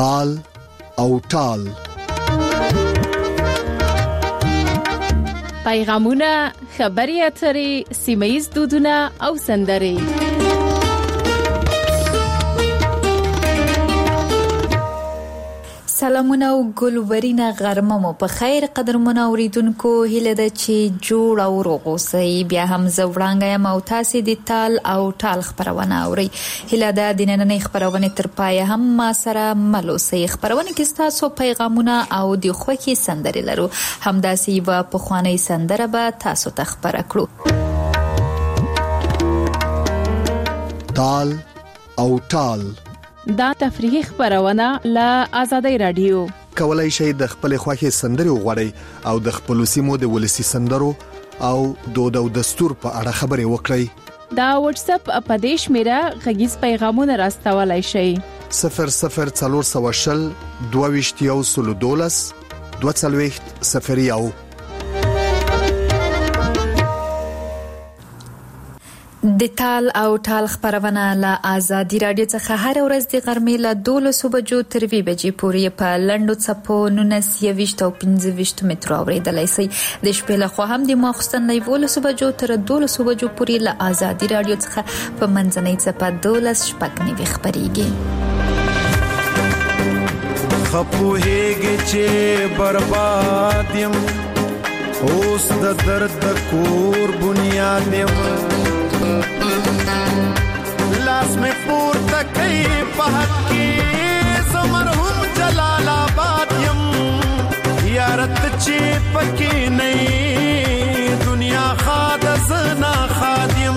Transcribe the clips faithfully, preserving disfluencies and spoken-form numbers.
تال او ټال. پیغامونه، خبري اترې، سیمه‌ییز دودونه او سندرې. سلامونه او ګلورینه غرمه مو په خیر قدرمنو اوریدونکو، هیله ده چې جوړ او روغ اوسئ. بیا هم زه وړاندې یم او تاسو د تال او ټال خبرونه اورئ. هیله ده د نننۍ خبرونه تر پایه هم ما سره مل اوسئ. خبرونه کې تاسو پیغامونه او د خوښي سندرې لرو. همداسې یو پخوانی سندره به تاسو ته خبره کړو. تال او ټال دا تفریحي خبرونه له آزادۍ رادیو. کولای شئ د خپل خوښي سندرې وغوړئ او د خپل سیمو د ولسی سندرو او دود او دستور په اړه خبرې وکړئ. دا واتس اپ اپدیش میرا غږیز پیغامونه راستولای شئ. صفر صفر څلور سوه شل دوه ویشت یو سل دولس دوه څلوېښت صفر یو. د تال او ټال خبرونه له آزادي رادیو څخه هر ورځ د غرمې له دولسو بجو تر وی بجې پورې په لنډو څپو نولس یویشت او پنځه ویشت مترو اورېدلای شئ. د شپې له خوا هم د ماخوستن له دولسو بجو تر دولسو بجو پورې له آزادي رادیو څخه په منځنۍ څپه دولس شپږ نوي خبريږي. خپوهېږي چې برباد یم، اوس د درد د کور بنیاد یم. لاس میں پورته کوي په حق کې زمرهم جلال آباد یم. یارت چې پکې نه دنیا خاد زنا خادم.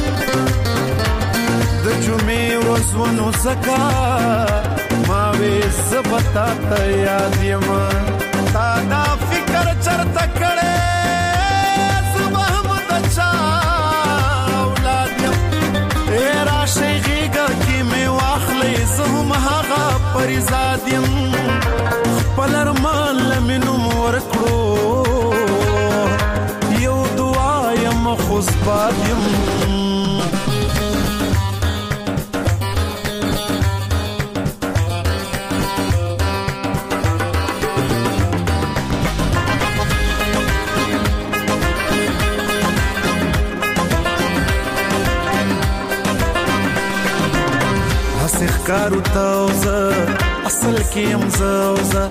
د جمعې ورځونو زکا ما وې زبتا ته یاد یم. تا دا فکر چرته کړې زما د چا پریزادیم خپل ارمان لمنو ورکړو یو دعا یم خوشبادیم. کارو تاوزه اصل کیم زوزه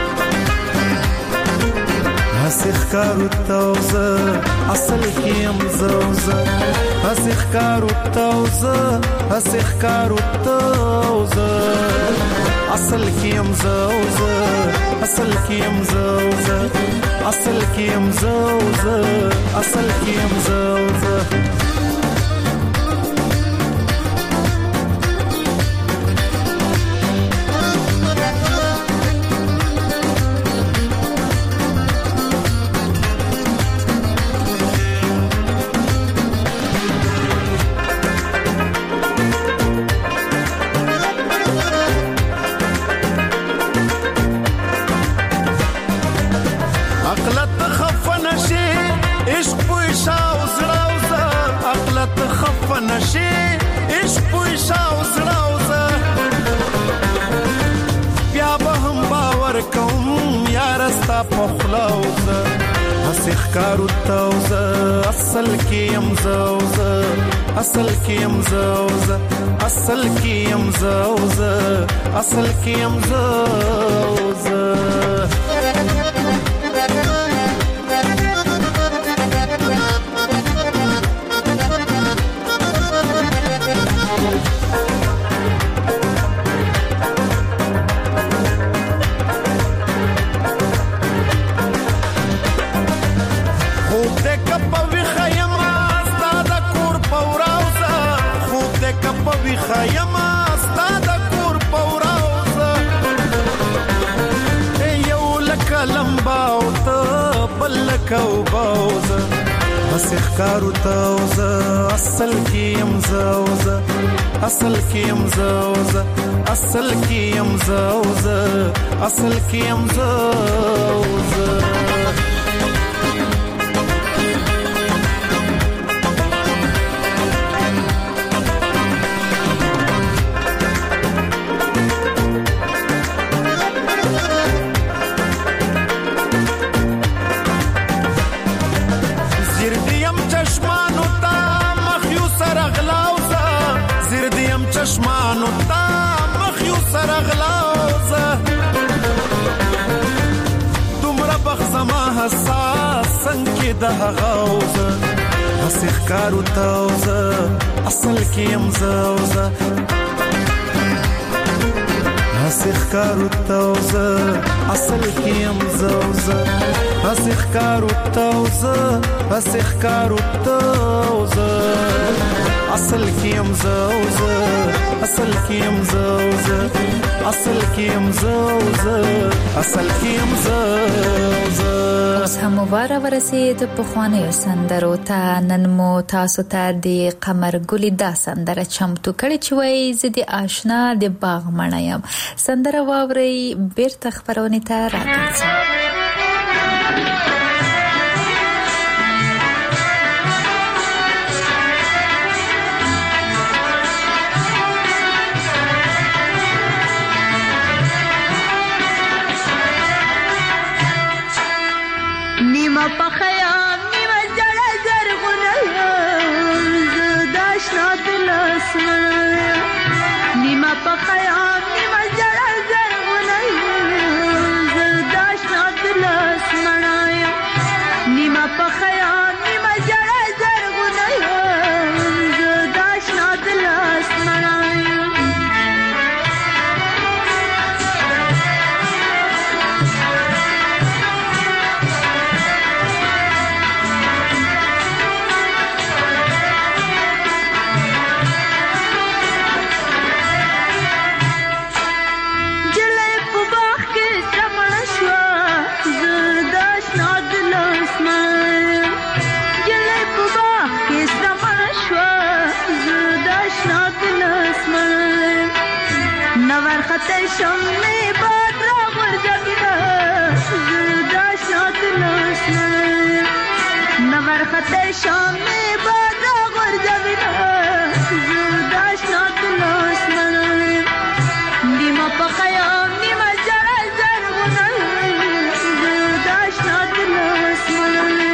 هسخ کارو تاوزه اصل کیم زوزه هسخ کارو تاوزه هسخ کارو تاوزه اصل کیم زوزه اصل کیم زوزه اصل کیم زوزه اصل کیم زوزه. کارو تاوزه اصل کیم زوزه اصل کیم زوزه اصل کیم زوزه اصل کیم زوزه. کوباوزه هسخ کارو تاوزه اصل کیم زوزه اصل کیم زوزه اصل کیم زوزه اصل کیم زوزه. چشمانو تا مخیو سرغلوزه دومره بخزما حساس سنکی ده غوزه حسیخ کارو تاوزه اصل کیم زوزه حسیخ کارو تاوزه اصل کیم زوزه حسیخ کارو تاوزه حسیخ کارو تاوزه اصل کیم زوزه اصل کیم زوزه اصل کیم زوزه اصل کیم زوزه. اوس هم واره ورسید په خوانیو سندرو ته. نن مو تاسو ته د قمر ګلې دا سندره چمتو کړې چې وایي زه د آشنا د باغ مڼه یم. سندره واورئ بیرته خپرونې ته راګرځو. پخیام نیمه جړه زرغونه زه د اشنا دل اسمانه نیمه پخیام نیمه جړه زرغونه زه د اشنا دل اسمانه نیمه پخیام نیمه جړه زرغونه زه د اشنا دل اسمانه شم می باد را غرزبیده زرداش ناتل اسمانه نور خطه شم می باد را غرزبیده زرداش ناتل اسمانه نیمه پخیام نیمه جره زرغونه زرداش ناتل اسمانه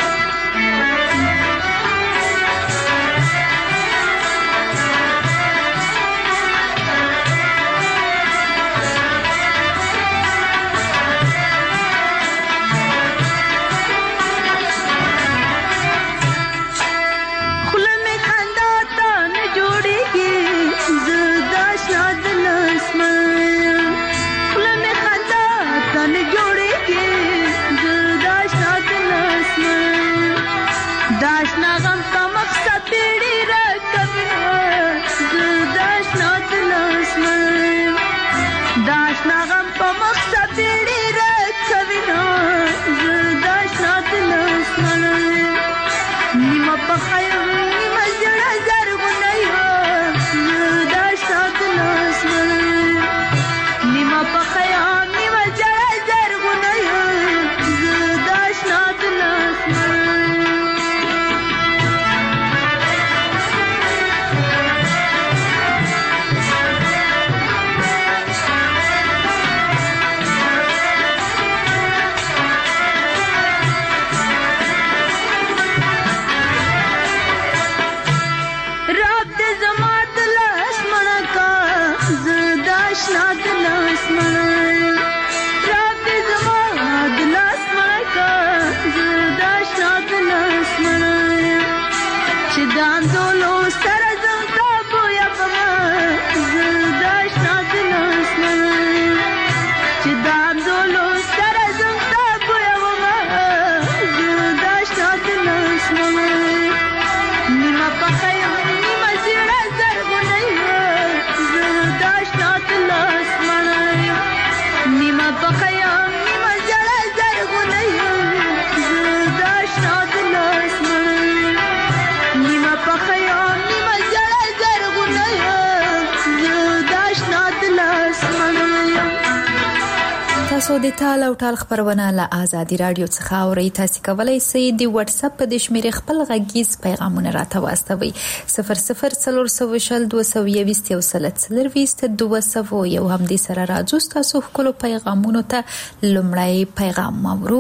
تاسو د ټال او ټال خبرونه له آزادي رادیو څخه اورئ. تاسو کولای شئ د واتس اپ په شمیره خپل غږیز پیغامونه راته واستوئ. صفر صفر څلور سوه شل دوه سوه یوویشت یو سل څلرویشت دوه سوه یو هم د سره راځو. تاسو خپل پیغامونو ته لومړی پیغام اورو.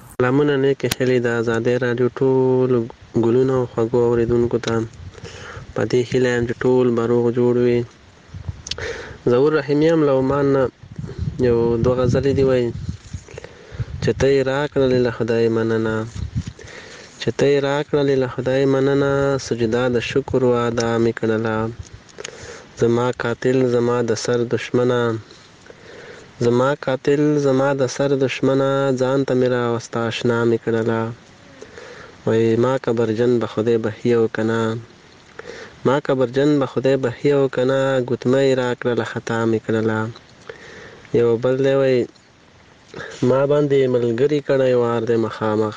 سلامونه نیک خلی د آزادي رادیو ټول ګلونو خواږه اوریدونکو ته په دې هیله یم چې ټول به روغ جوړ وي. ظهور رحیمي هم له عمان نه یو دوه غزلې دي وایي چې ته یې راکړلې له خدای مننه، چې ته یې راکړلې له خدای مننه، سجده د شکر و ادا مې کړله. زما قاتل زما د سر دشمنه، زما قاتل زما د سر دشمنه، ځان ته مې راوسته اشنا مې کړله. وایي ما کبرجن به خدای بخي او که نه، ما کبرجن به خدای بخي او که نه، ګوتمه یې راکړله خطا مې کړله. یو بل دی وایي ما باندې ملګري کړی وار دی مخامخ،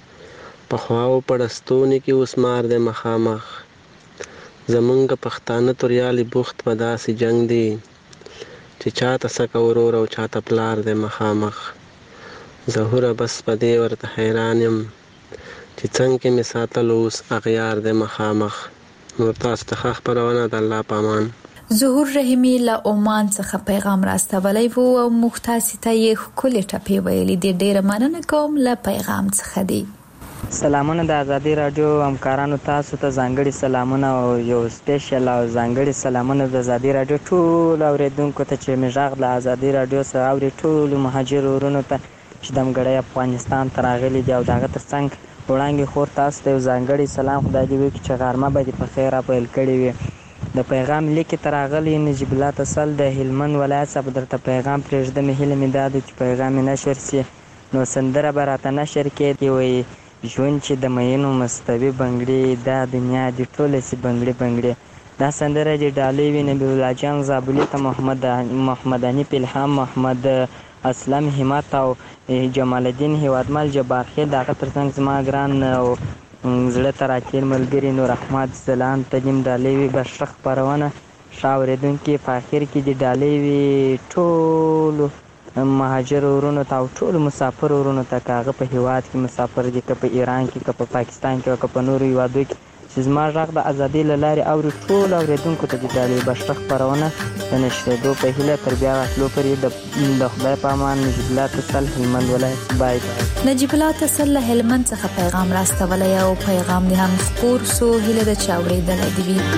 پخواو پړستونې کې اوس مار دی مخامخ. زمونږ پښتانه توریالي بوخت په داسې جنگ دی چې چاته سکه ورور او چاته پلار دی مخامخ. ظهوره بس په دې ورته حیران یم چې څنګه کې مې ساتلو اوس اغیار دی مخامخ. نور تاسو ته ښه خپرونه د الله په امان. ظهور رحیمي له عمان څخه پیغام راستولی و او موږ تاسو ته یې ښکلې ټپې ویلې دي. ډېره مننه کوم له پیغام څخه دی. سلامونه د ازادي راډیو همکارانو، تاسو ته ځانګړي سلامونه او یو سپیشل او ځانګړي سلامونه د ازادي راډیو ټول اوریدونکو ته چې مې غږ له ازادي راډیو څخه اوري، ټول مهاجر ورونو ته چې دمګړی افغانستان ته راغلي دي او د هغه تر څنګ وړانګې خور تاسو ته یو ځانګړی سلام. خدای دې وکړي چې غرمه به دې په خیر راپیل کړې وي. د پیغام لیکې ته راغلی نجیب الله تسل د هلمند ولایت څخه درته پیغام پرېږدم. هیله مې دا ده چې پیغام مې نشر سي نو سندره به راته نشر کړي. وایي ژوند چې د مینو مستوي بنګړي، دا دنیا دې ټوله سي بنګړي بنګړي. دا سندره دې ډالۍ وي نبی الله جان زابلي ته، محمد محمد حنیف الهام، محمد اسلم همت او جمال الدین هیوادمل جبار خیل. د هغه تر څنګ زما ګران او زړه ته راکېل ملګري نور احمد زلان ته دې ډالۍ وي. بشره خپرونه ښه اورېدونکي په اخر کې دې ډالۍ وي ټولو مهاجر ورونو ته او ټولو مسافر ورونو ته، که هغه په هیواد کې مسافر دي، که په ایران کې، که په پاکستان کې، او که په نورو هیوادو کې چې زما غږ د ازادۍ له لارې اوري، ټولو اورېدونکو ته دې ډالۍ. بشره خپرونه د نشرېدو په هیله تر بیا راتلو پورې د خدای په امان. نجیب الله تسل، هلمند ولایت. بای بای. نجیب الله تسل له هلمند څخه پیغام راستولی او پیغام دې هم خپور سو. هیله ده چې اورېدلی دې وي.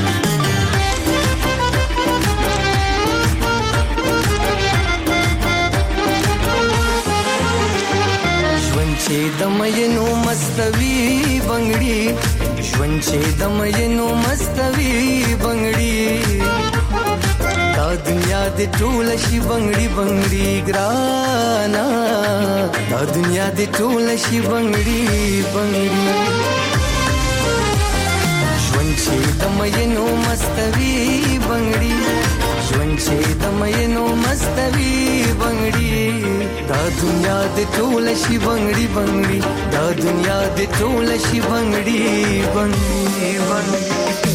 چې د مینو مستوي بنګړي، ژوند چې د مینو مستوي بنګړي، دا دنیا د ټول شي بنګړي بنګړي ګرانا، دا دنیا د ټول شي بنګړي بنګړي. ژوند چې د مینو مستوي بنګړي، ژوند چې د مینو مستوي بنګړي، دا دنیا د ټول شي بنګړي بنګړي، دا دنیا د ټول شي بنګړي بنګړي بنګړي.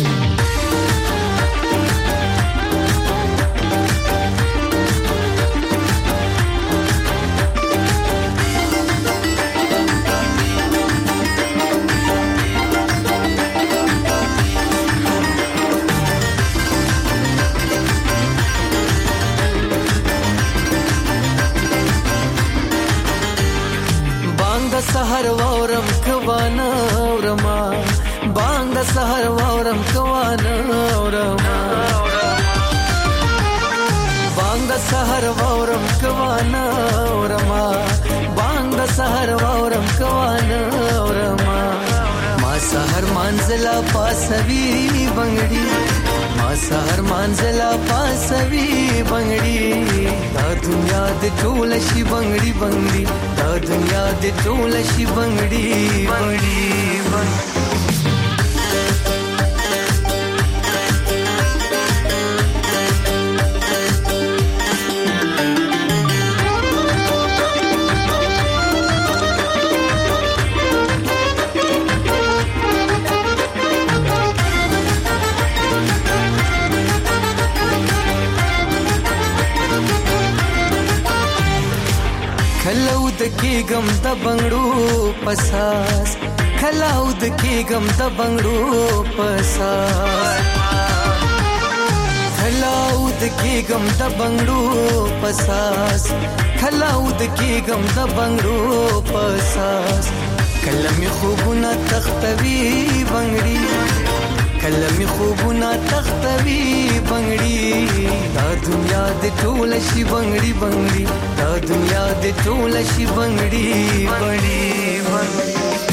سحر وورم کوانا ورما، بانگ د سحر وورم کوانا ورما، بانگ د سحر وورم کوانا ورما، بانگ د سحر وورم کوانا ورما. ما سحر منزلا پاسوي بنګړي، ما سحر منزلا پاسوي بنګړي، دا دنیا د ټول شي بنګړي بنګړي، دا دنیا د ټول شي بنګړي بنګړي بنګړي. کلاود کېګم د بنګړو پساس، کلاود کېګم د بنګړو پساس، کلاود کېګم د بنګړو پساس، کلاود کېګم د بنګړو پساس. کله مې خوبونه تختوي بنګړي، کله می خوبونه تختوي بنگړي دا دنیا د ټول شي بنگړي بنگړي دا دنیا د ټول شي بنگړي بنگړي بنگړي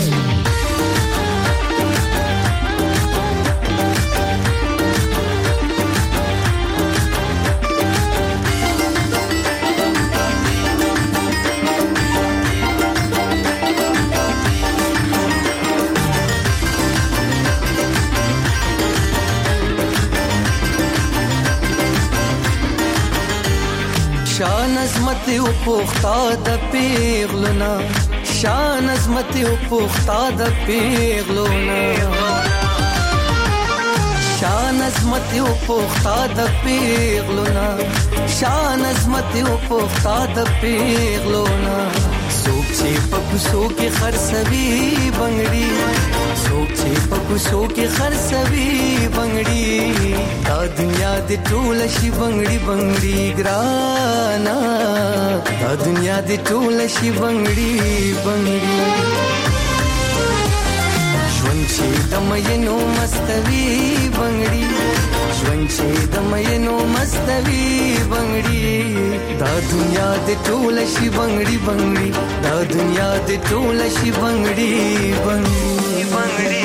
شان عظمت او پوختا د پیغلونا شان عظمت او پوختا د پیغلونا شان عظمت او پوختا د پیغلونا شان عظمت او پوختا د پیغلونا سوک چې پکوسو کې خرڅوي بنگړي سوک چې پکوسو کې خرڅوي بنگړي دا دنیا د ټول شي بنگړي بنگړي ګرانا دا دنیا د ټول شي بنگړي بنگړي ژوند چې د مینو مستوي بنگړي ژوند چې د مینو مستوي بنگړي دا دنیا د ټول شي بنگړي بنگړي دا دنیا د ټول شي بنگړي بنگړي بنگړي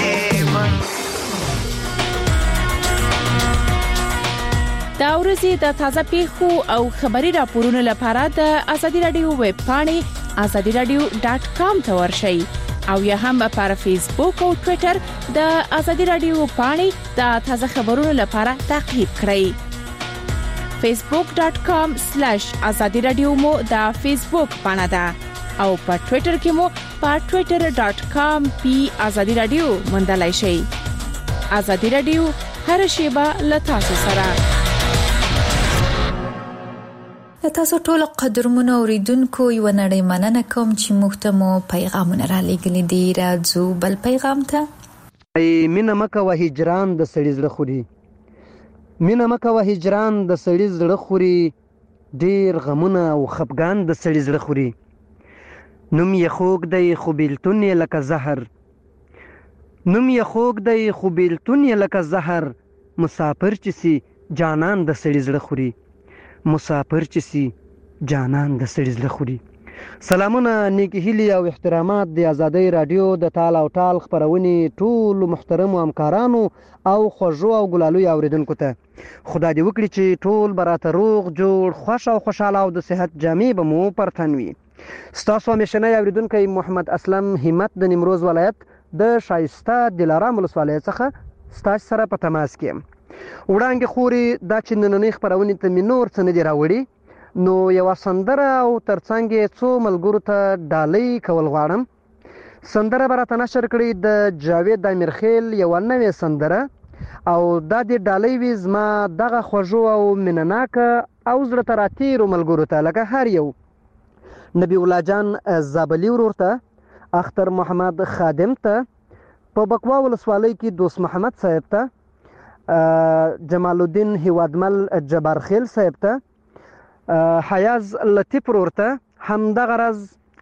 دا ورځې د تازه پیښو او خبري راپورونو لپاره د ازادي رادیو ویب پاڼې ازادي رادیو ډاټ کام ته ورشئ او یا هم پر فیسبوک او ټوئیټر د ازادي رادیو پاڼې د تازه خبرونو لپاره تعقیب کړئ فیسبوک ډاټ کام سلیش ازادي رادیو مو د فیسبوک پاڼه ده او په ټوئیټر کې مو په ټوئیټر ډاټ کام پی ازادي رادیو موندلای شئ ازادي رادیو هر شیبه له تاسو سره تاسو ټول قدرمنو اوریدونکو یو نړۍ مننه کوم چې موږ ته مو پیغامونه را لېږلي دي راځو بل پیغام ته ای مینه مکه و هجران د سړي زړه خوري مینه مکه و هجران د سړي زړه خوري ډیر غمونه او خفګان د سړي زړه خوري نوم یې خوږ دی خو بیلتون یې لکه زهر نوم یې خوږ دی خو بیلتون یې لکه زهر مسافر چې سي جانان د سړي زړه خوري مسافر چې سي جانان د سړي زړه خوري سلامونه نیکی هیلي او احترامات د ازادۍ رادیو د تال او ټال خبرونې ټول محترم همکارانو او خوږو او ګلالو اوریدونکو ته خدای دې وکړي چې ټول براته روغ جوړ خوش او خوشاله او د صحت جامې به مو پرتن وي ستاسو همیشنی اوریدونکی محمد اسلم همت د نیمروز ولایت د شایسته دلارام ولسوالۍ څخه ستاسو سره په تماس کې وړاندې خوري دا چې نننۍ خبرونې ته مې نور څه نه دي راوړي نو یوه سندره او ترڅنګ یې څو ملګرو ته ډالۍ کول غواړم سندره به راته نشر کړي د جاوید امیرخیل یوه نوې سندره او دا د ډالۍ وي زما دغه خوږو او مینهناکه او زړه ته راتېرو ملګرو ته لکه هر یو نبی الله جان زابلي ورور ته اختر محمد خادم ته په بکوا ولسوالۍ کې دوست محمد صاحب ته جمال الدین هیوادمل جبار خیل صاحب ته حیاز لطیف ورور ته همدغه راز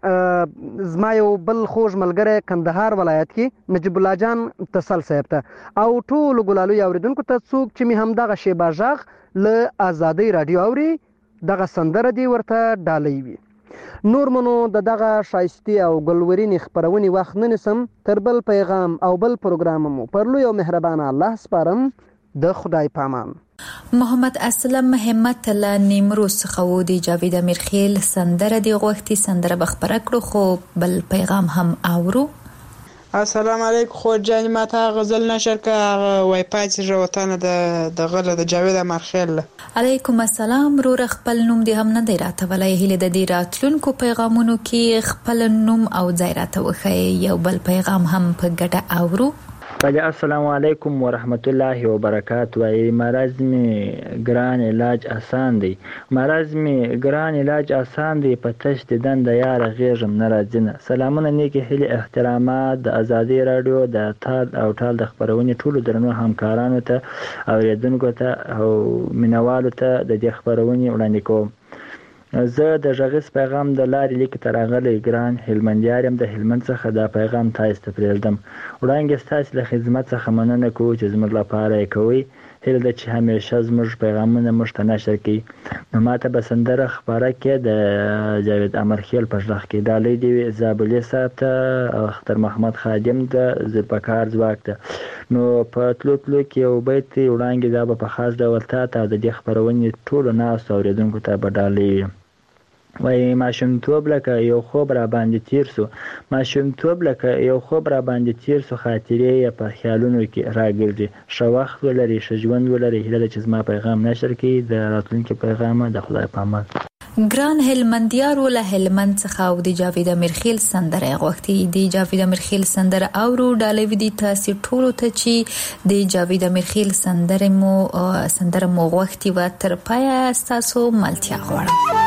زما یو بل خوږ ملګری کندهار ولایت کې نجیب الله جان تسل صاحب ته او ټولو ګلالو اوریدونکو ته څوک چې مې همدغه شیبه غږ له ازادۍ رادیو اوري دغه سندره دی ورته ډالۍ وي نور منو د دغه شایستې او ګلورینې خپرونې وخت نه نیسم تر بل پیغام او بل پروګرام مو پر لوی او مهربانه الله سپارم د خدای پامان محمد اسلم همت له نیمروز څخه و دی جاوید امیرخیل سندره دی غوښتي سندره بخبره کړو خو بل پیغام هم اورو السلام علیکم خو جان ماته غزل نشر کا وای پای چې وطن د د غله د جاوید امیرخیل علیکم السلام رو خپل نوم دی هم نه دی راته ولای هله د دې راتلونکو پیغامونو کې خپل نوم او ځای راته وخی یو بل پیغام هم په ګډه اورو بله السلام علیکم ورحمت الله وبرکاته وای مرض می ګران علاج آسان دی مرض می ګران علاج آسان دی په تش د دند یار غیږم ناراضینه سلامونه نیکی هلي احترامات د ازادي رادیو د تال او ټال د خبرونې ټولو درنو همکارانو ته اوریدونکو ته او مینوالو ته د دې خبرونې وړاندې کوم زه د غږیز پیغام د لارې لیک ته راغلی ګران هلمندیار یم د هلمند څخه دا پیغام تاسو ته پرېږدم. وړاندې ستاسو له خدمت څخه مننه کوو چې زموږ لپاره یې کوئ. هیله ده چې همیشه زموږ پیغامونه موږ ته نشر کړي. نو ماته به سندره خپاره کړې د جاوید امرخیل په غږ کې. ډالۍ دې وي زابلي صاحب ته، اختر محمد خادم ته، ذوالفقار ځواک ته. نو په تلو تلو کې یو بیت وړاندې دا به په خاص ډول تا ته د دې خپرونې ټولو ناستو اورېدونکو ته به ډالۍ وي. وایي ماشومتوب لکه یو خوب را باندې تیر سو، ماشومتوب لکه یو خوب را باندې تیر سو، خاطرې یې په خیالونو کې راګرځي. ښه وخت ولري، ښه ژوند ولري. هیله ده چې زما پیغام نشر کړي. د راتلونکي پیغامه د خدای په امان. ګران هلمندیارو له هلمند څخه او د جاوید امیرخیل سندره غوښتي. د جاوید امیرخیل سندره اورو ډالۍ ودی تاسو ټولو ته چې د جاوید امیرخیل سندره مو سندره مو غوښتي و تر پایه تاسو ملتیا غواړم.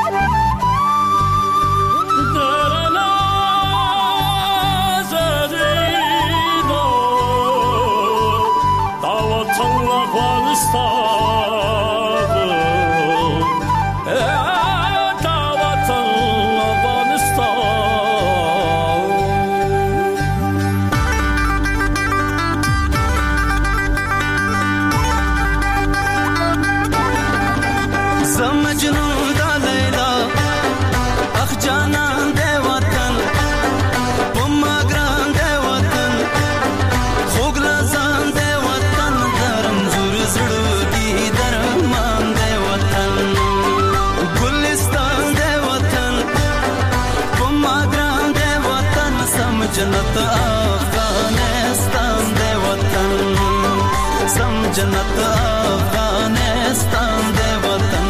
जन्नत अफगानिस्तान दे वतन, सम जन्नत अफगानिस्तान दे वतन.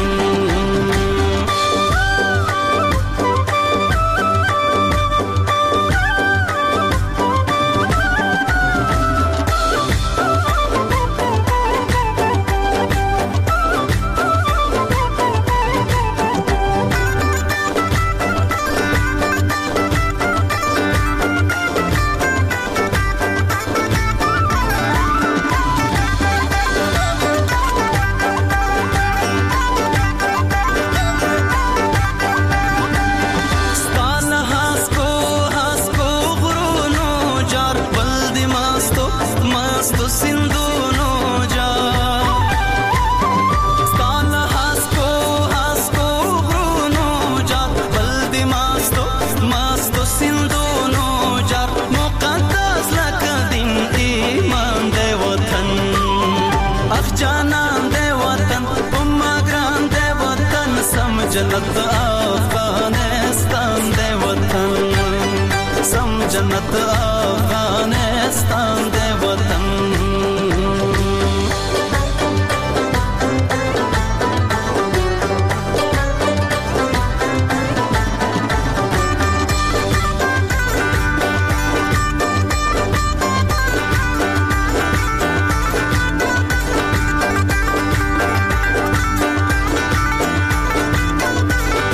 जन्नत अफगानिस्तान दे वतन, सम जन्नत अफगानिस्तान दे वतन.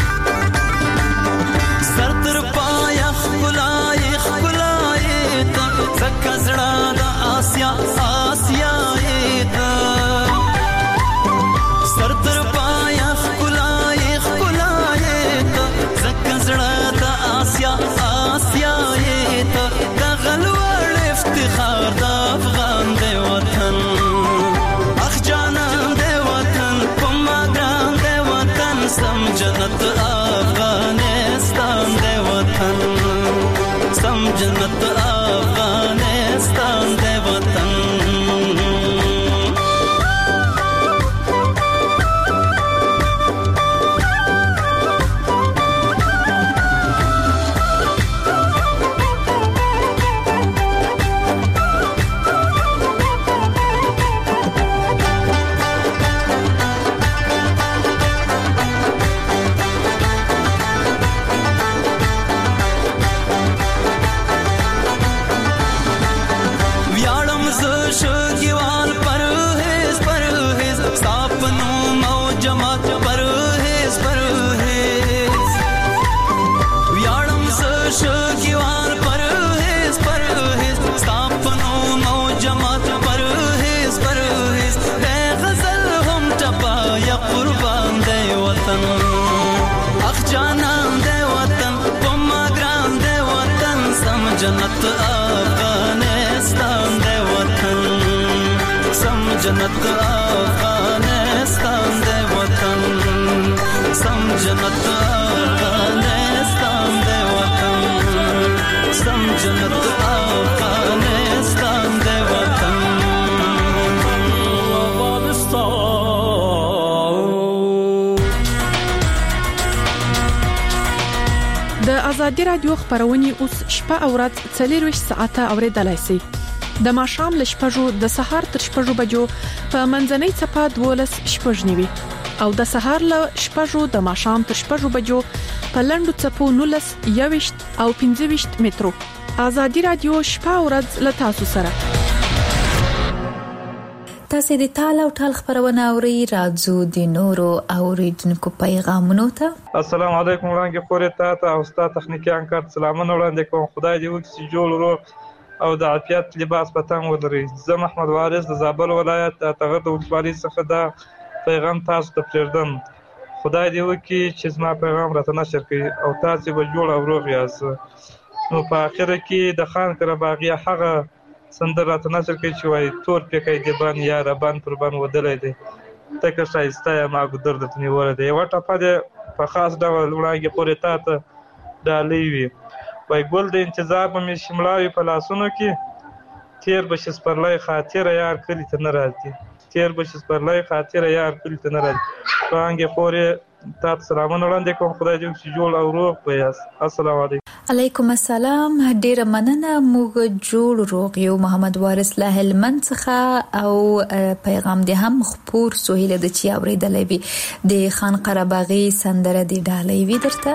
सर तर पाया खुलाए खुलाए جنت افغانستان دی وطن سم جنت افغانستان دی وطن سم جنت افغانستان دی وطن د ازادي رادیو خبرونه اوس شپه او ورځ څلور ساعته اوریدلای شئ د ماښام ل شپږو د سهار تر شپږو بجو په منځنۍ چپه دولس شپږ نیوي او د سهار ل شپږو د ماښام تر شپږو بجو په لندو چپو نولس یويشت او پنځه ویشت مترو ازادي رادیو شپه او ورځ ل تاسو سره تاسو د ټال او ټال خبرونه اوري راځو د نورو اوریدونکو پیغامونو ته السلام علیکم وړاندې خورې ته او استاد تخنیکی انکار سلامونه وړاندې کوم خدای دې وکړي جوړ ورو او د عافیت لباس پتنګ ولري زه محمد وارث د زابل ولایت اتغه د ولسوالۍ څخه دا پیغام تاسو ته پرېږدم خدای دې وکړي چې زما پیغام راته نشر کړي او تاسو به جوړ او روغ یاست نو په اخر کې د خان قرباغي هغه سندر راته نشر کړي چې وایي تور پکې د بان یا ربان پر بان ودلې دي تکه شایسته ما ګدر د تنیول دی یو ټاپه ده په خاص ډول وړاندې پورې تاته ډالې وي وای ګل د انتظار په می شملاوي په لاسونو کې تیر بشس پرلای خاطر یار کلی ته ناراضي تیر بشس پرلای خاطر یار کلی ته ناراضي وړاندې پورې تاسو سلامونه وړاندې کوم خدای دې چې جوړ او روغ پياس السلام علیکم علیکم السلام ډیر مننه موږ جوړ روغ یو محمد وارث له هلمند څخه او پیغام دې هم خپور سهیل د چی اوریدلې وی د خان قرباغي سندره دی ډالې وی درته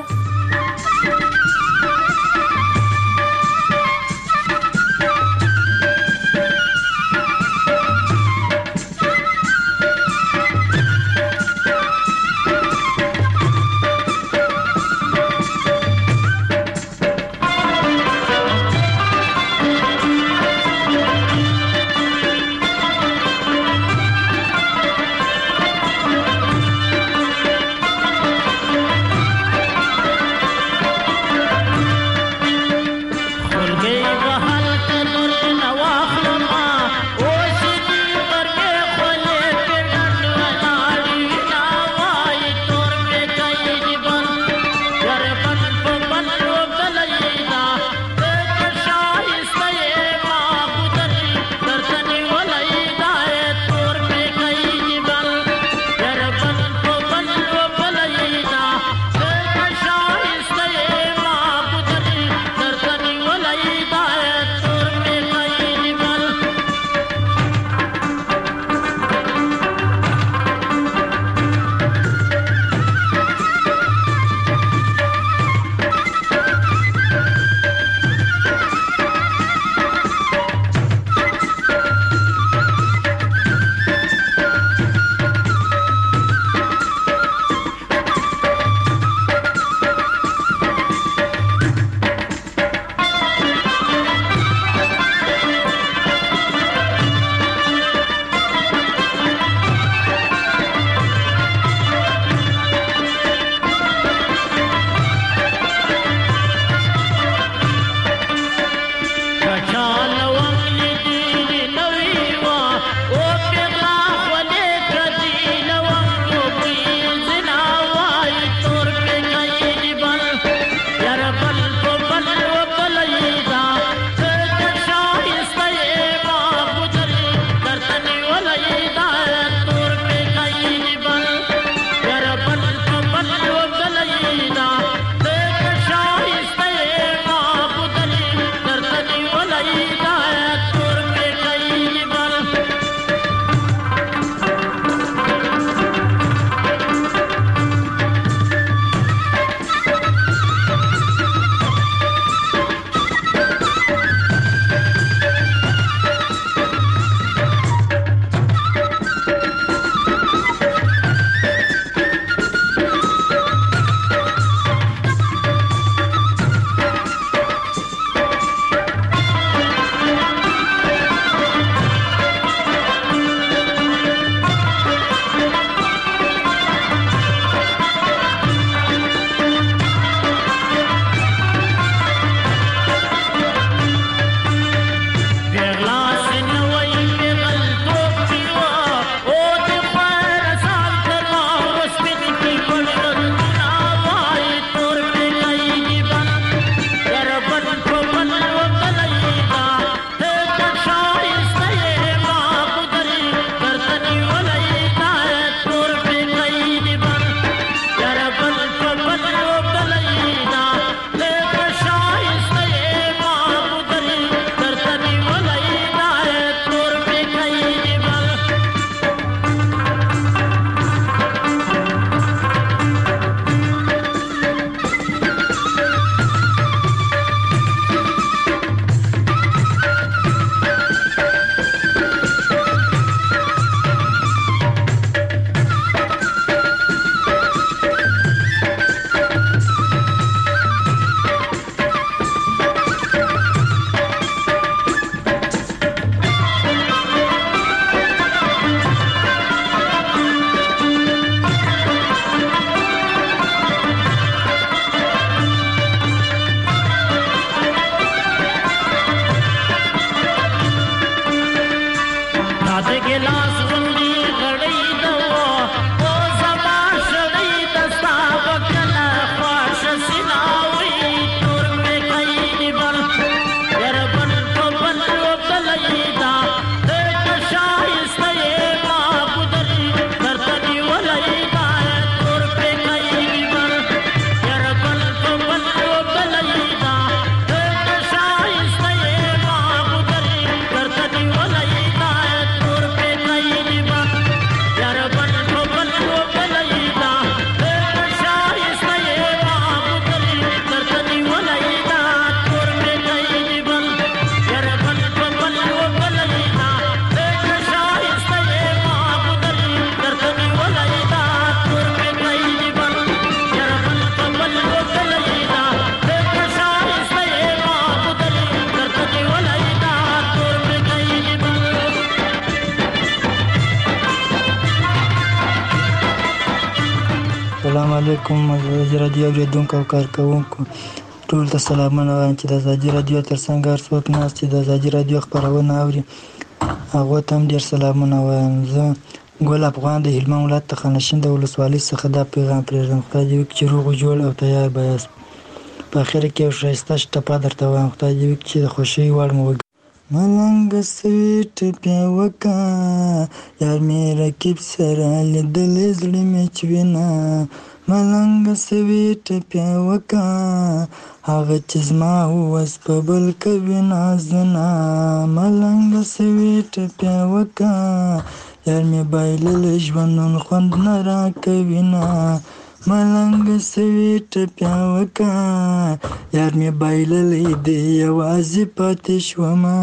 السلام علیکم ازادي رادیو اوریدونکو او کارکوونکو ټول ته سلامونه وایم چې د ازادي رادیو تر څنګ هر څوک ناست چې د ازادي رادیو خپرونه اوري هغو ته هم ډېر سلامونه وایم. زه ګل افغان د هلمند ولایت تخانشین د ولسوالۍ څخه دا پیغام پرېږدم. خدای دې وکړي چې روغ جوړ او تیار به یاست. په اخره کې یو ښایسته شټپه درته وایم. خدای دې وکړي چې د خوښۍ وړ مو وګرځي. ملنګه سوي ټپې وکړه یار مې رقیب سره لیدلې زړه مې چوینه. ملنګه سوي ټپې وکړه هغه چې زما وس په بل کوي نازونه. ملنګه سوي ټپې وکړه یار مې بایللی ژوند نن خوند نه راکوینه. ملنګه سوي ټپې وکړه یار مې بایللی دی یوازې پاتې شومه.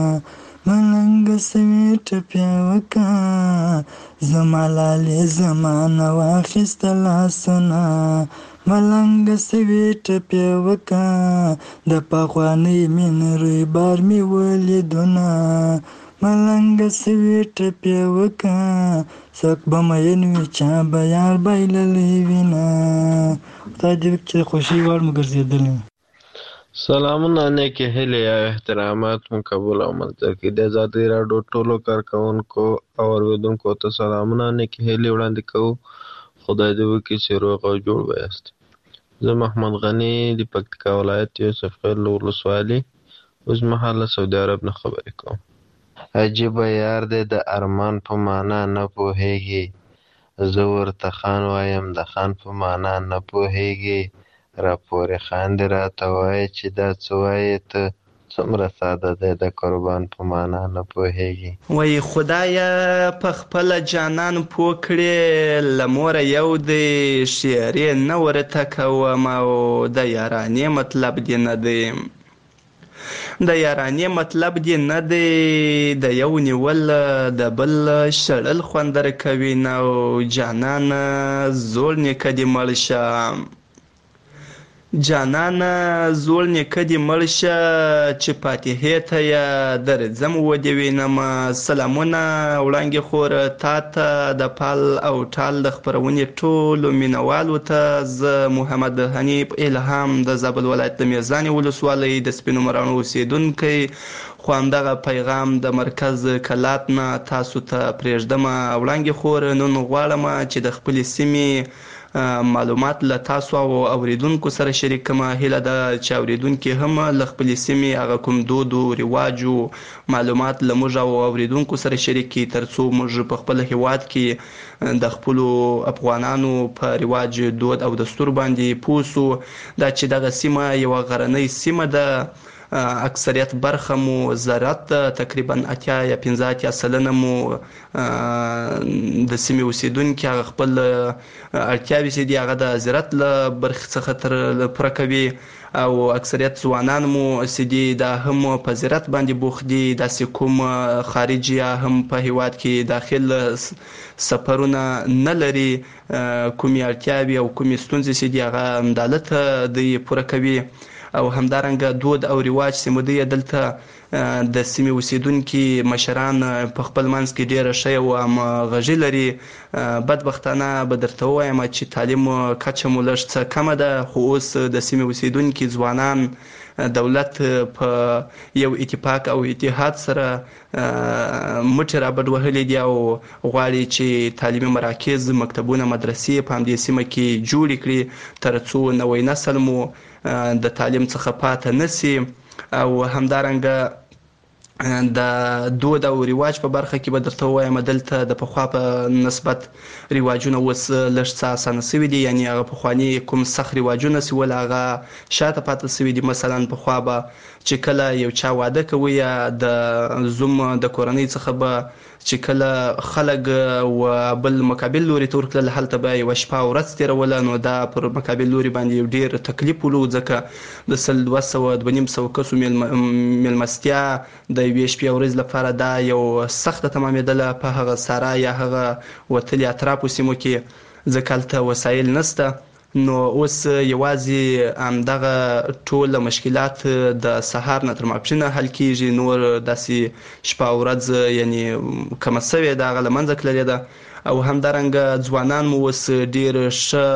ملنګه سوي ټپې وکړه زما لالې زما نه واخیسته لاسونه. ملنګه سوي ټپې وکړه د پخوانۍ مینې رویبار مې ولیدونه. ملنګه سوي ټپې وکړه څوک به مین وي چا به یار بایللی وینه. خدای دې وکړي چې د خوښۍ وړ مو ګرځېدلی. سلامونه نیکې هیلې او احترامات مو قبول او منظور کړي. د ازادي راډیو ټولو کارکوونکو او اورېدونکو ته سلامونه نیکې هیلې وړاندې کوو. خدای دې وکړي چې روغ او جوړ به یاست. زه محمد غني د پکتیکا ولایت یوسف خیل ولسوالي اوسمهاله سعودي عرب نه خبرې کوم. عجیبه یار دی د ارمان په معنا نه پوهیږي. زه ورته خان وایم د خان په معنا نه پوهیږي. راپورې خاندې راته وایي چې دا څه وایې ته څومره ساده دی د قربان په معنا نه پوهیږي. وایي خدایه په خپله جانان پوه کړې له موره یو دی شعرې نه ورته کوم او د یارانې مطلب دې نه دی. د یارانې مطلب دې نه دی د یو نیول د بل شړل خوندر کوي نه او جانان زوړ نیکه دې مړ شه. جانان زوړ نیکه دې مړ شه چې فاتحې ته یې درځم ودې وینم. سلامونه وړانګې خور تا ته د پال او ټال د خپرونې ټولو مینوالو ته. زه محمد حنیف الهام د زابل ولایت د میزانې ولسوالۍ د سپینو مراڼو اوسېدونکی خو همدغه پیغام د مرکز کلات نه تاسو ته پرېږدم. وړانګې خور نن غواړم چې د خپلې سیمې معلومات له تاسو او اوریدونکو سره شریک کړم. هیله ده چې اوریدونکي هم له خپلې سیمې هغه کوم دود او رواجو معلومات له موږ او اوریدونکو سره شریک کړي تر څو موږ په خپل هیواد کې د خپلو افغانانو په رواج دود او دستور باندې پوه سو. دا چې دغه سیمه یوه غرنۍ سیمه ده. اکثریت برخه مو زراعت تقریبا اتیا یا پنځه اتیا سلنه مو د سیمې اوسېدونکي هغه خپل اړتیاوې چې دي هغه د زراعت له برخې څخه تر پوره کوي او اکثریت ځوانان مو چې دي دا هم په زراعت باندې بوخت دي. داسې کوم خارجي هم په هیواد کې داخل سفرونه نه لري. کومې اړتیاوې او کومې ستونزې چې دي هغه همدالته دوی پوره کوي او همدارنګه دود او رواج چې موده یې دلته د سیمې اوسېدونکي مشران په خپل منځ کې ډېره ښه او همغږي لري. بدبختانه به درته ووایم چې تعلیم کچه مو لږ څه کمه ده خو اوس د سیمې اوسېدونکي ځوانان دولت په یو اتفاق او اتحاد سره مټې رابډ وهلي دي او غواړي چې تعلیمي مراکز مکتبونه مدرسې په همدې سیمه کې جوړې کړي تر څو نوی نسل مو د تعلیم څخه پاته نسی. او همدارنګه د دود او رواج په برخه کې به درته ووایم دلته د پخوا په نسبت رواجونه اوس لږ څه اسانه سوي دي. یعنې هغه پخواني کوم سخت رواجونه چې ول هغه شاته پاته سوي دي. مثلا پخوا به چې کله یو چا واده کوي یا د زوم د کورنۍ څخه به چې کله خلک و بل مقابل لوري ته ورتلل هلته به یوه شپه او ورځ تېروله نو دا پر مقابل لوري باندې یو ډېر تکلیف ولو ځکه د سل دوه سوه دوه نیم سوه کسو میلمستیا د یوې شپې او ورځې لپاره دا یو سخته تمامېدله په هغه ساره یا هغه وتلي اطرافو سیمو کې ځکه هلته وسایل نشته. نو اوس یوازې همدغه ټول مشکلات د سهار نه تر ماپښینه حل کېږي. نور داسې شپه او ورځ یعنې کمه سوې ده هغه له منځه تللې ده او همدارنګه ځوانان مو اوس ډېر ښه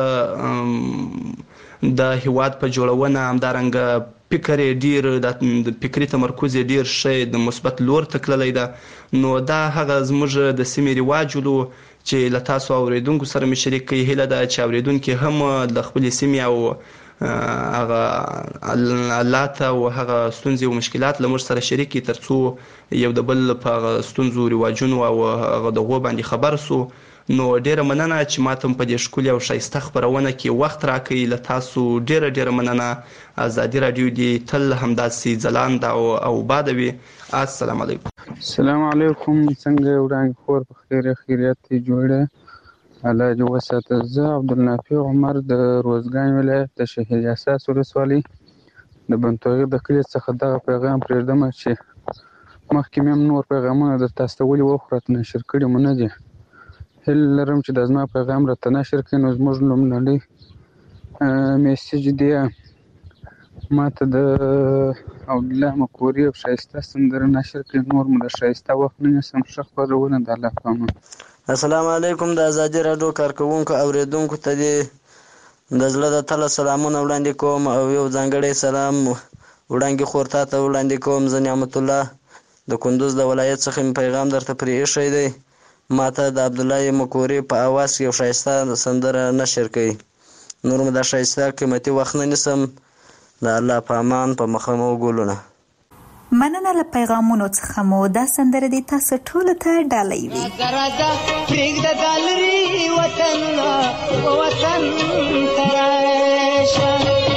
د هیواد په جوړونه همدارنګه فکر یې ډېر د فکري تمرکز یې ډېر ښه د مثبت لور ته تللی ده. نو دا هغه زموږ د سیمې رواج ولو چې له تاسو اورېدونکو سره مې شریک کړي. هیله ده چې اورېدونکي هم د خپلې سیمې او هغه حالات او هغه ستونزې او مشکلات له موږ سره شریک کړي، تر څو یو د بل په ستونزو رواجونو او هغه دغو باندې خبر سو. نو ډیره مننه چې ماته په دې ښکلې او ښایسته خپرونه کې وخت راکړئ. له تاسو ډیره ډیره مننه. ازادي راډیو دې تل همداسې ځلانده او اباده وي. السلام علیکم. السلام علیکم. څنګه وړاندې خور په خیر خیریت جوړه الله دې وساته. زه عبدالنافع عمر د روزګان ولایت د شهید اساس ولسوالۍ د بنتوغي د کلي څخه دغه پیغام پرېږدم چې مخکې مې هم نور پیغامونه در تاسو ته ولې وخورت نشر کړي مو نه دي. هیله لرم چې د زما پیغام راته نشر کړي. نو زموږ لومړنی میسیج دی ما ته د عبدالله مکوري او ښایسته سندره نشر کړي. نور مو د ښایسته وخت نه نیسم. ښه خپرونه د الله په امان. السلام علیکم. د ازادي راډیو کارکوونکو اوریدونکو ته دې د زړه د تله سلامونه وړاندې کوم او یو ځانګړی سلام وړاندې خور تا ته وړاندې کوم. زه نعمت الله د کندوز د ولایت څخه مې پیغام درته پرې ایښی دی. ما ته د عبدالله مکوري په اواز کې یو ښایسته سندره نشر کوي. نور مو د ښایسته قیمتي وخت نه نیسم. د الله په امان. په مخه مو ګلونه. مننه له پیغامونو څخه مو دا سندره دې تاسو ټولو ته ډالۍ وي. راځه راځه پرېږده دا لرې وطنونه په وطن ته راشه.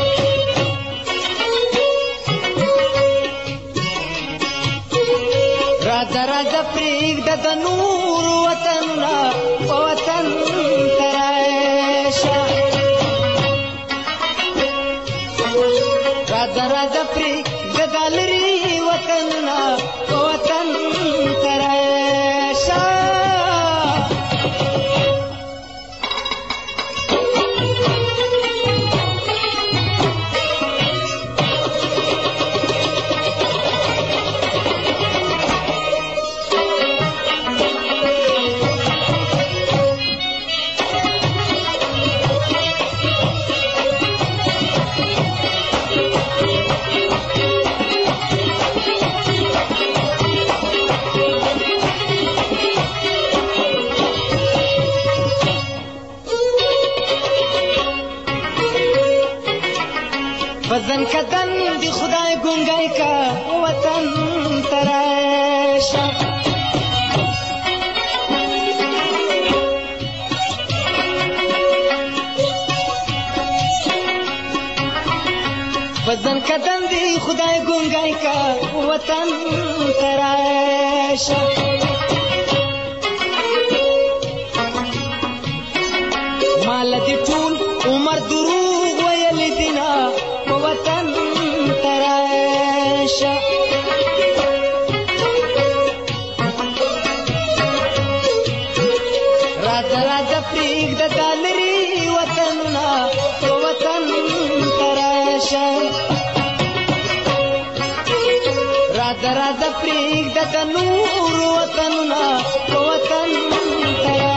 راځه راځه پرېږده د نورو وطنونه په وطن ته راشه. راځه راځه پرېږده دا لرې وطنونه په وطن ته راشه. وطن کدن دی خدای گنگای کا وطن تراشه. وطن کدن دی خدای گنگای کا وطن تراشه. مال دی ټول عمر دروغ ویل دینا وطن تراشه. راځه راځه پرېږده دا لرې وطنونه په وطن تراشه. راځه راځه پرېږده د نورو وطنونه په وطن تراشه.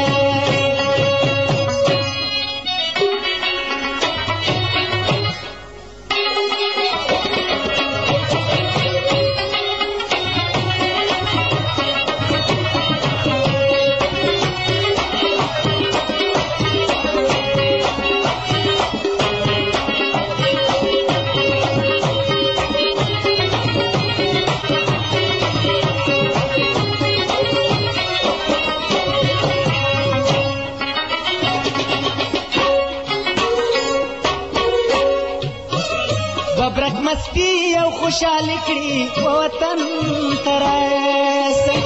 ببرک مستی او خوشحالی کړي وطن تراشه.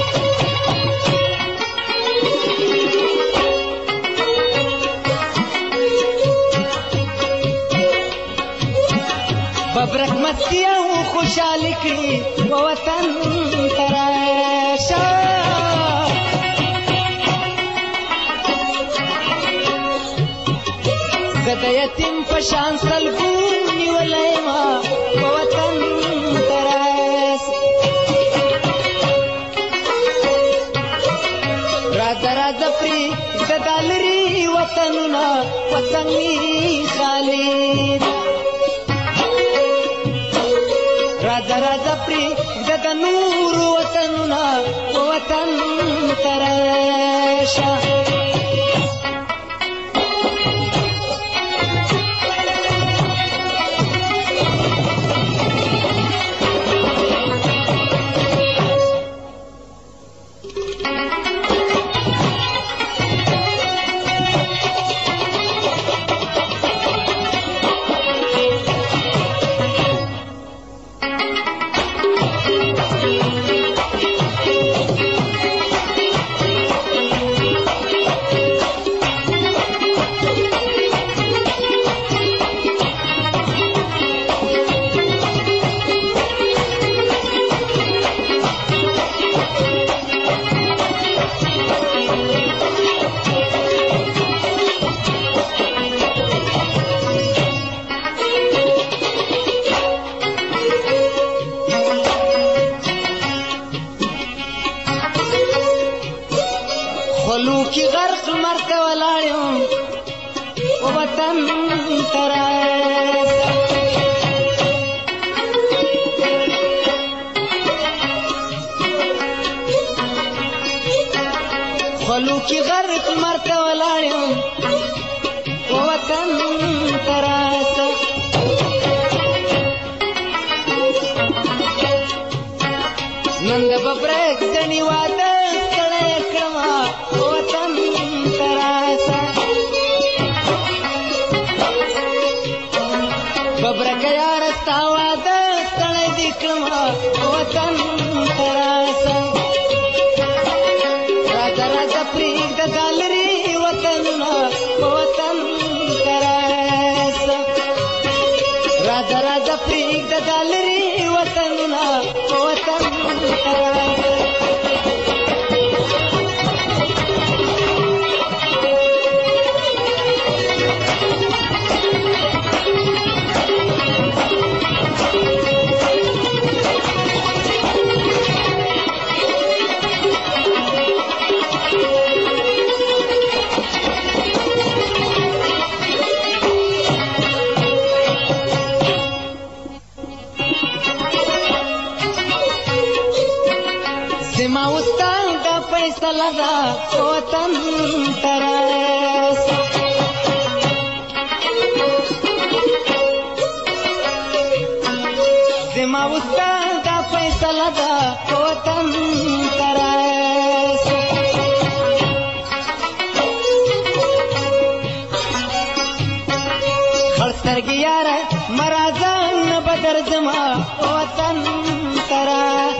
ببرک مستی او خوشحالی کړي وطن تراشه. زه د یتیم په شان سلګو نیولی ما په وطن تراشه. راځه راځه پرېږده پتنګ می خالد راځه راځه پری د نور وطنونه وطن تراشه خلوکی غرق مرته ولاړم وطن تراس خلوکی غرق مرته ولاړم وطن تراس نن د ببرک دني واده ببرک یار استاوا د تړې دکما وطن تراسا راځه راځه پریږ د ګالري وطنونه وطن تراسا راځه راځه پریږ د ګالري وطنونه وطن تراسا زما وستان دا فیصله ده وطن تراس زما وستان دا فیصله ده وطن تراس خړسترګي یاره مرازان بدر زما وطن تراس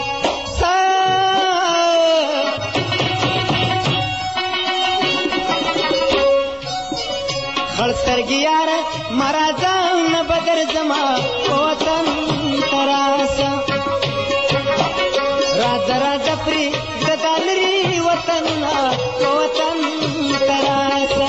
خړسترګي یاره مرازان بدر زما وطن تراسا راځه راځه پری د ګالري وطنونه وطن تراسا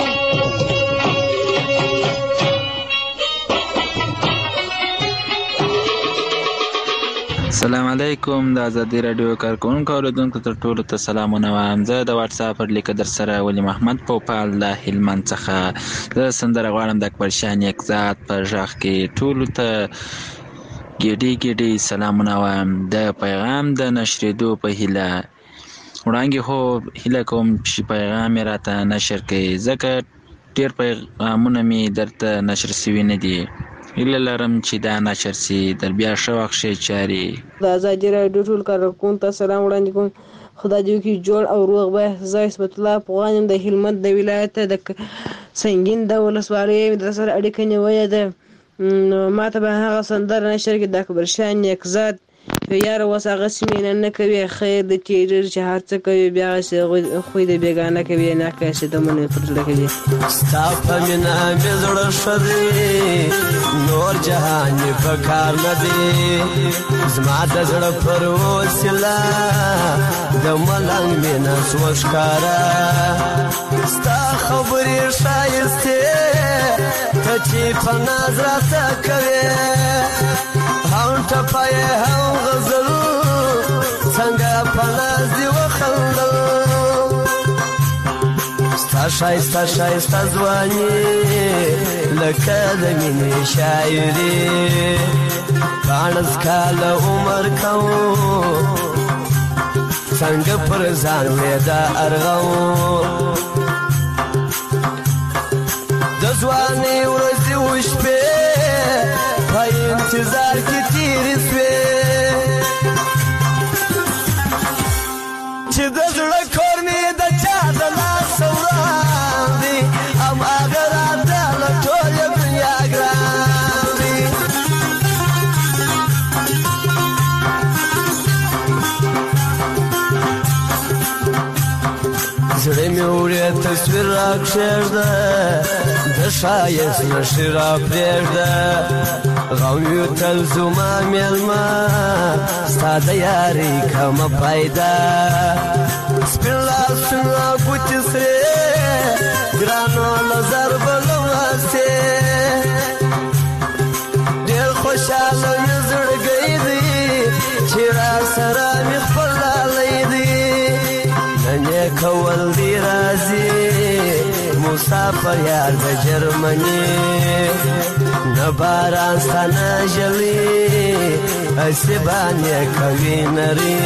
السلام علیکم د ازادي رادیو کارکونکو اوریدونکو ته ټولو ته سلامونه وایم. زه د واتس اپ پر لیکه در سره ولی محمد پوپال د هلمند څخه زه سندره غواړم د اکبر شاه نیک ذات په غږ کې ټولو ته ګډي ګډي سلامونه وایم. د پیغام د نشریدو په هیله وړاندې خو هیله کوم چې پیغام یې راته نشر کړي ځکه ډېر پیغامونه مې درته نشر سوي نه دي. هیله لرم چې دا نشر سي در بیا ښه وخت ښې چارې. د ازادي راډیو ټول کارکونکو ته سلام وړاندې کوم. خدای دې وکړي جوړ او روغ به. زه عصمت الله افغان یم د هلمند د ولایت د سنګین د ولسوالۍ د سره اړیکه نیولې ده. نو ماته به هغه سندره نشر کړي د اکبر شاه نیک ذات یاره اوس هغسې مینه نه کوي خیر د تیرر چې هر څه کوي بیا هغسې خوی د بېګانه کوي نه هغسې دمونه پر زړه کوي. ستا په مینه مې زړه ښه دی نور جهان مې په کار نه دی زما د زړه پر وسیله د ملنګ مینه سوه ښکاره ستا خبرې ښایستې ته چې په ناز راته کوې هم ټپه هم غزل څنګه په ناز دې وخندل ستا ستا ښایسته ښایسته ځواني لکه د مینې شاعري پاڼس کاله عمر کوم څنګه پر ځان وې دا ارغوم د ځوانۍ ورځې وشپې په انتظار کې تېرې سوې چې د زړه کور مې د چا د لاس وړاندې هماغه راته له ټولې دنیا ګران دی زړه مې وړې تصویر راکښېږده د ښایست نښې راپرېږده غم یو تل زما مېلمه ستا د یارۍ کمه پیدا سپین لاسونه ګوتې سرې ګرانو له ضربه لمسې ډېر خوشحاله مې زړګی دی چې را سره مې خپل لالی دی نن یې کول دی راځي مسافر یار د جرمني نه باران ستا نه ژلي هسې باندې کوي نري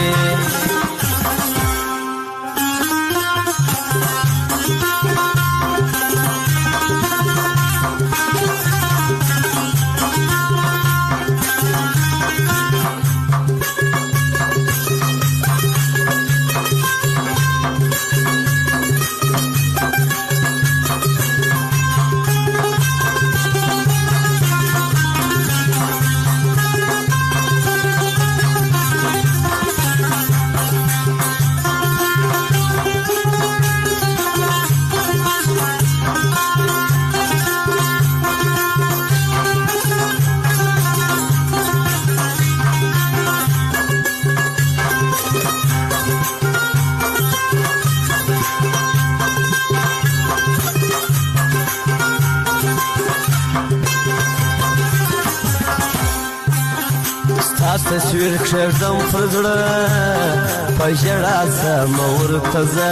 تصویر کښېږدم پر زړه په ژړا ځم ورته زه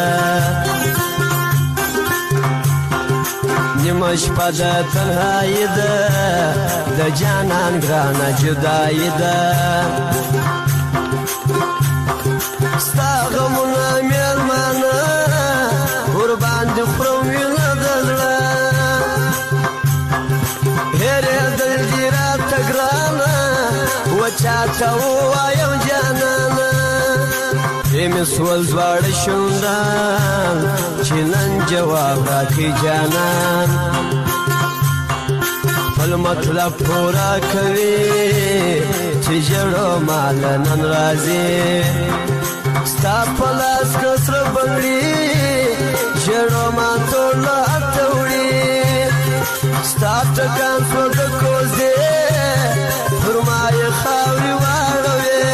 نیمه شپه د تنهایي ده د جانان ګرانه جدایي ده ستا غمونه مېلمانه ورباندې خورم وینه د زړه هېرېدل دي راته ګرانه وچاته ووایم جانانه پرې مې سول دواړه شونډان چې نن جواب راکړي جانان خپل مطلب پوره کوي چې ژړو ماله نن راځي ستا په لاس که سره بنګړي ژړو ما ټول هلته وړي ستا ټکان شو د کوزې پر ما یې خاورې واړوې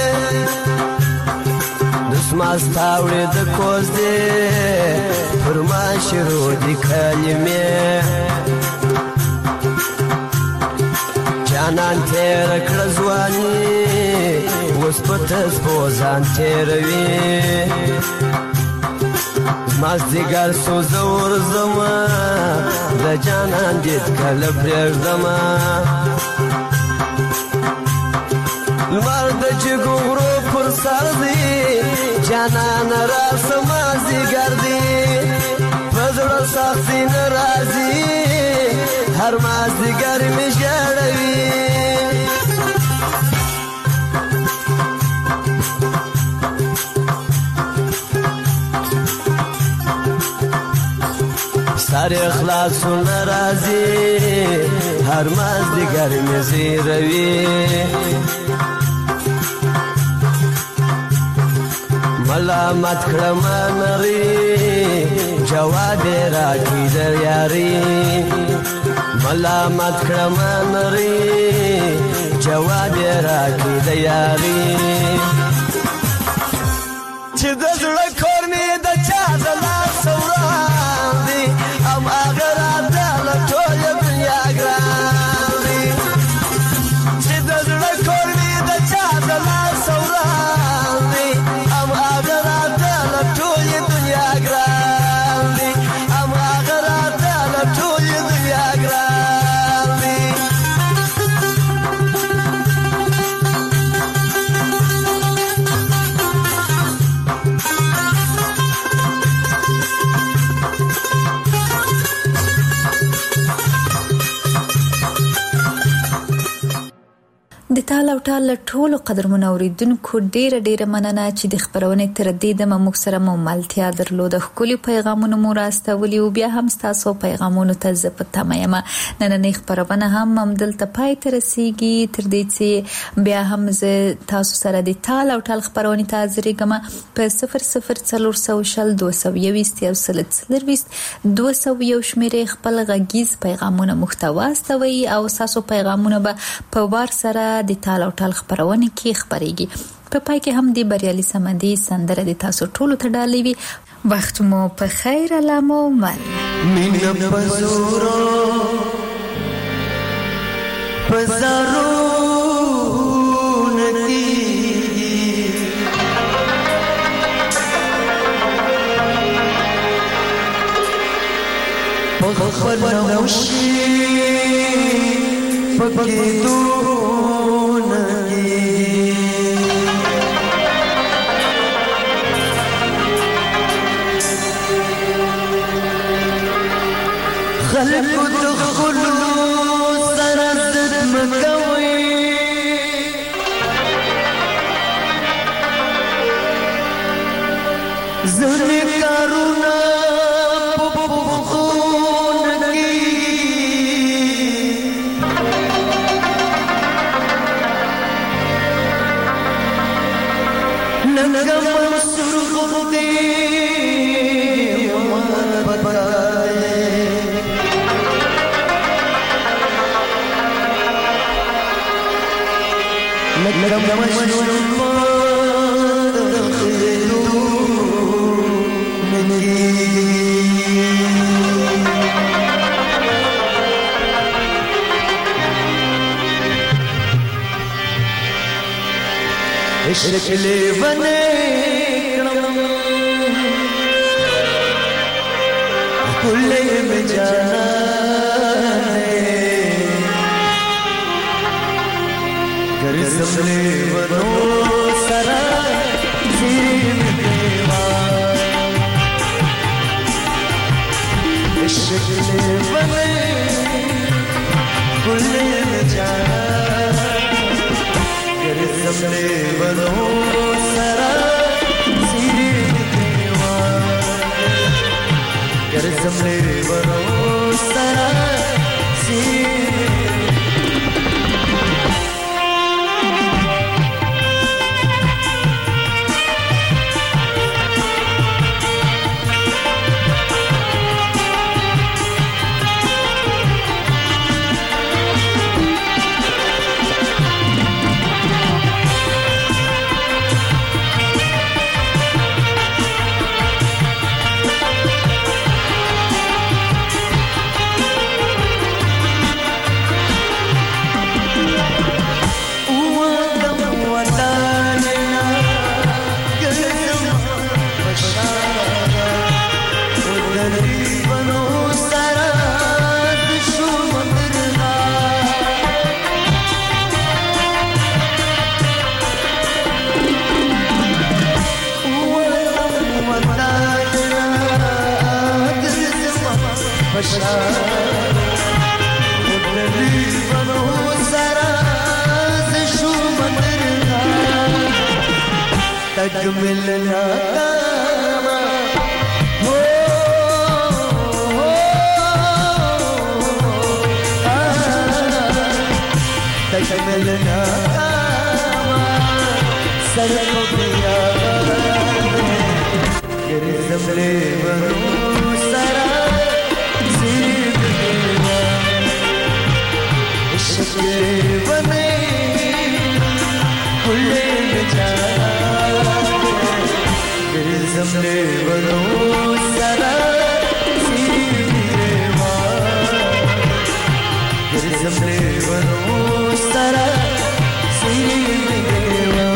دسما ستا وړې د کوزې پر ما شروع دي کلمې جانان تېره کړه ځواني اوس په تسپو ځان تېروي مازدیګر سو زه ورځمه د جانان دید کله پرېږدمه لمر د جګو غرو پر سر دی جانانه راسه مازدیګر دی په زړه سختي نه راځي هر مازدیګر مې ژړوي سر اخلاصونه راځي هر مازدیګر مې زیروي ملامت کړم نری جواب راکړي در یاري ملامت کړم نری جواب راکړي د یاري چې د زړه کور مې د چا د لاس وړاندې هماغه راته له ټولې دنیا ګران دی چې د زړه کور مې د چا د لاس وړاندې هماغه راته له ټولې دنیا ګران دی د تال او ټال ټولو قدرمنو اوریدونکو ډیره ډیره مننه چې د خبرونې تر دې د موږ سره مو ملتیا درلوده. ښکلي پیغامونه مو راستولي او بیا هم تاسو پیغامونو ته زه په تمه یم. نننۍ خبرونه هم همدلته پای ته رسیږي، تر دې چې بیا هم زه تاسو سره د تال او ټال خبرونې ته حاضرېږم په صفر صفر څلور سوه شل دوه سوه یوویشت یو سل څلرویشت دوه سوه یو شمېرې خپل غږیز پیغامونه موږ ته واستوئ او تاسو پیغامونه به په وار سره د تال او ټال خبرونه کې خبرېږي. په پای کې هم د بریالي سمندي سندره د تاسو ټولو ته ډالۍ وي. وخت مو په خیر. الله مو من مینا پزورو پزارو ندی پخفل نوشی پکیدو خلق دخلو سرزد مکوی زنی کارونا پپخونگی نگم سرخ دی مات بتائے نگم مشنو دخلو نگی عشق لیونے کرم کلے میں جانا کرزم لیونو سرا زیم دیوا عشق لیونے کلے میں جانا کرزم لیونو سرا زیم دیوا کرزم لیونو سرا زیم तक मिलना कामा हो तक मिलना कामा सर को पिया गिरज़म लेवनो सरा ज़ीब देवा इश्क़ लेवने खुले बेचारा गिरज़म लेवनो सरा ज़ीब देवा गिरज़म लेवनो सरा ज़ीब देवा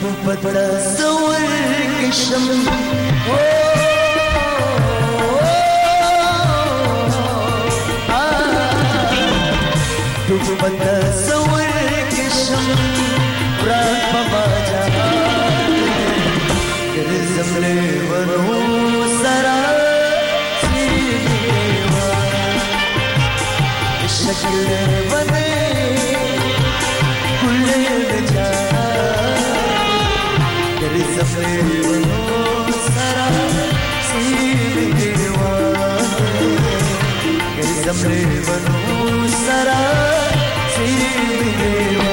بتصور كشم دوب بتصور كشم براك بابا جهان كرزم لونو سرا سيديوا الشكل بني كل الجهان كرزم لونو سرا سيديوا كرزم لونو سرا سيديوا